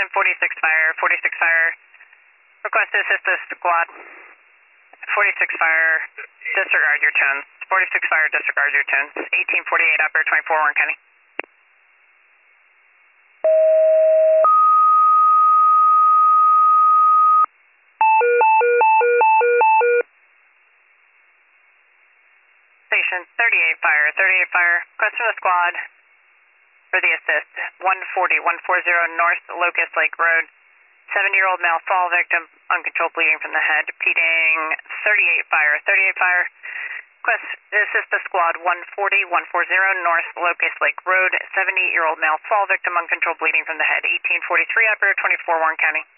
46 fire, 46 fire. Request to assist the squad. 46 fire, disregard your tones. 46 fire, disregard your tones. 1848 operator 24 Warren County. Station 38 fire, 38 fire. Request from the squad for the assist. 140 North Locust Lake Road. 7-year-old male fall victim, uncontrolled bleeding from the head. Repeating 38 fire, 38 fire. Request to assist the squad 140 North Locust Lake Road. 78-year-old male fall victim, uncontrolled bleeding from the head. 1843 operator 24 Warren County.